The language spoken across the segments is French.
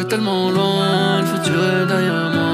tellement loin, le futur est derrière moi.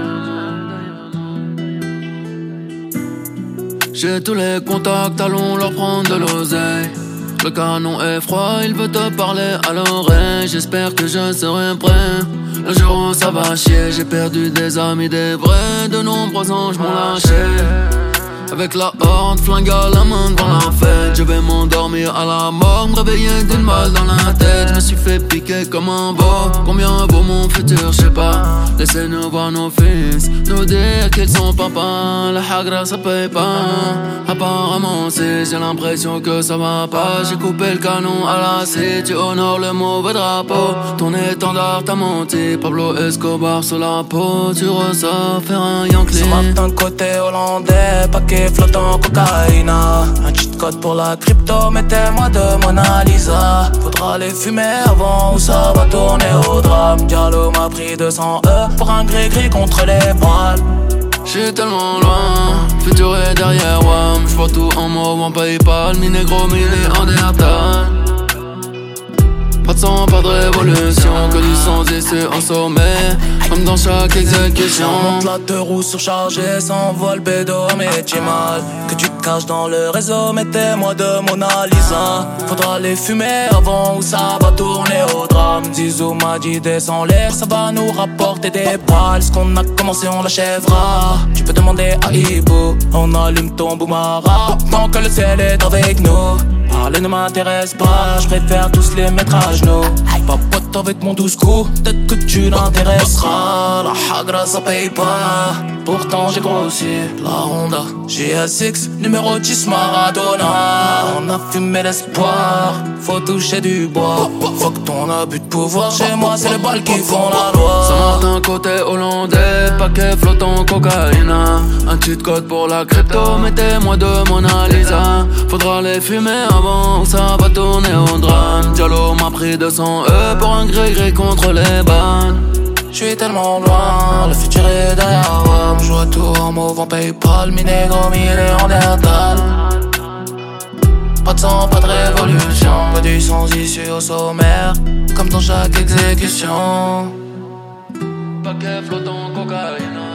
J'ai tous les contacts, allons leur prendre de l'oseille. Le canon est froid, il veut te parler à l'oreille. J'espère que je serai prêt le jour où ça va chier. J'ai perdu des amis, des vrais, de nombreux anges m'ont lâché. Avec la horde, flingue à la main devant la fête. Je vais m'endormir à la mort, me réveiller d'une balle dans la tête. Je me suis fait piquer comme un veau. Combien vaut mon futur, je sais pas. Laissez-nous voir nos fils, nous dire qu'ils sont papa. La hagra ça paye pas. Apparemment si j'ai l'impression que ça va pas. J'ai coupé le canon à la scie. Tu honores le mauvais drapeau. Ton étendard t'a menti. Pablo Escobar sur la peau. Tu ressors faire un Yankee. Ce matin côté hollandais, paquet flottant cocaïna. Un cheat code pour la crypto, mettez-moi de Mona Lisa. Faudra les fumer avant ou ça va tourner au drame. Diallo m'a pris 200 pour un gris-gris contre les poils. J'suis tellement loin, le futur est derrière WAM. J'vois tout en mauve, en Paypal, mi négro, mi néandertal. Pas de sang, pas de révolution, que du sang ici en sommet, comme dans chaque exécution. Monte la deux roues surchargées, s'envole bédo, mais j'ai mal. Que tu te caches dans le réseau, mettez-moi de Mona Lisa. Faudra les fumer avant ou ça va tourner au drame. Zizou m'a dit descends l'air, ça va nous rapporter des balles. Ce qu'on a commencé on l'achèvera. Tu peux demander à Ibo, on allume ton boumara tant que le ciel est avec nous. Parler ne m'intéresse pas, je préfère tous les mettre à genoux. Papote avec mon douce coup, peut-être que tu l'intéresseras. La hagra ça paye pas, pourtant j'ai grossi. La Honda GSX, numéro 10 Maradona. On a fumé l'espoir, faut toucher du bois. Faut que ton abus de pouvoir, chez moi c'est les balles qui font la loi. Saint-Martin côté hollandais, paquet flottant cocaïna. Un cheat code pour la crypto, mettez-moi de Mona Lisa. Faudra les fumer avant ou ça va tourner au drame. Diallo m'a pris 200 pour un gré-gré contre les balles. J'suis tellement loin, le futur est derrière moi. Je vois tout en mauve en Paypal, mi négro, mi néandertal. Pas de sang, pas de révolution, pas du sang issu au sommaire, comme dans chaque exécution. Paquet flottant cocaïna.